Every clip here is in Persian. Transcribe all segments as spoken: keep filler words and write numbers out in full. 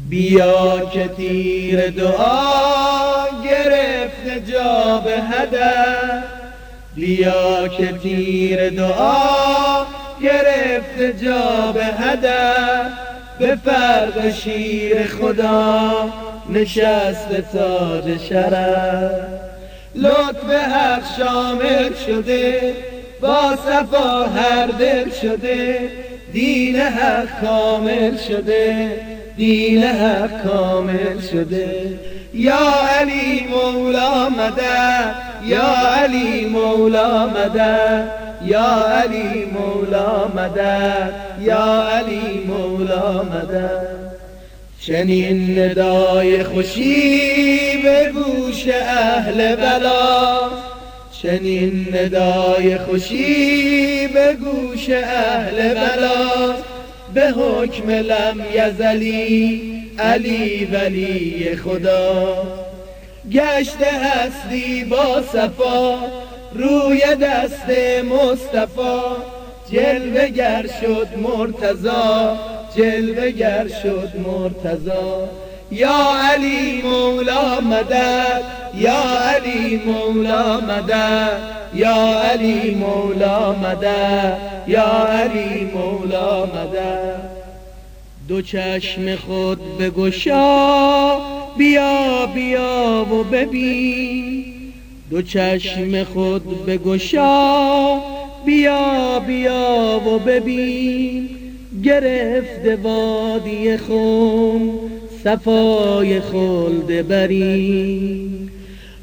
بیا که تیر دعا گرفته جا به هدف، بیا که تیر دعا گرفته جا به هدف، به فرق شیر خدا نشسته تاج شرف. لطف حق شامل شده، با صفا هر دل شده، دین حق کامل شده، دین حق کامل شده. یا علی مولا مدد، یا علی مولا مدد، یا علی مولا مدد، یا علی مولا مدد. چنین ندای خوشی به گوش اهل بلا، چنین ندای خوشی به گوش اهل بلا، به حکم لم یزلی علی ولی خدا. گشته هستی با صفا روی دست مصطفی، جلوه گر شد مرتضی، جلوه گر شد مرتضی. یا علی مولا مدد، یا علی مولا مدد، یا علی مولا مدد، یا علی مولا مدد. دو چشم خود بگشا بیا بیا و ببین، دو چشم خود بگشا بیا بیا و ببین. گرفته وادی خم صفای خلد برین،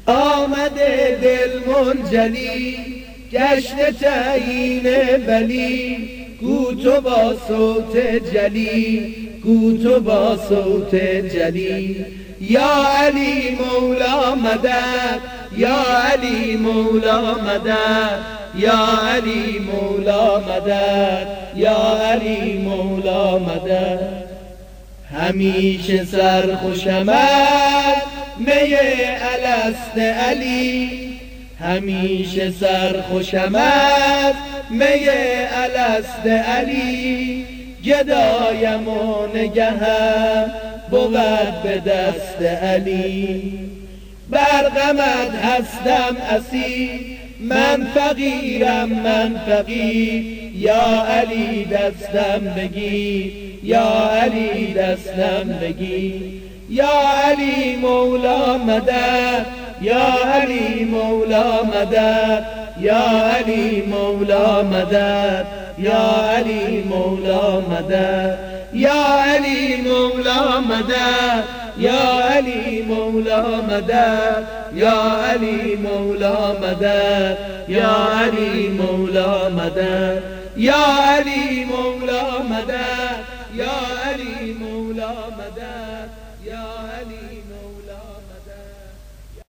آمده دل منجلی گشته تعیین ولی. گو تو با صوت جلی، گو تو با صوت جلی. یا علی مولا مدد، یا علی مولا مدد، یا علی مولا مدد، یا علی مولا مدد. همیشه سرخوشم از می الست علی، همیشه سرخوشم از می الست علی. گدایم و نگهم بود به دست علی. بر غمت هستم اسیر، من فقیرم من فقیر. یا علی دستم بگیر، یا علی دستم بگیر. یا علی مولا مدد، یا علی مولا مدد، یا علی مولا مدد، یا علی مولا مدد. یا علی مولا مدد، یا علی مولا مدد، یا علی مولا مدد، یا علی مولا مدد. یا علی مولا مدد، یا علی مولا مدد، یا علی مولا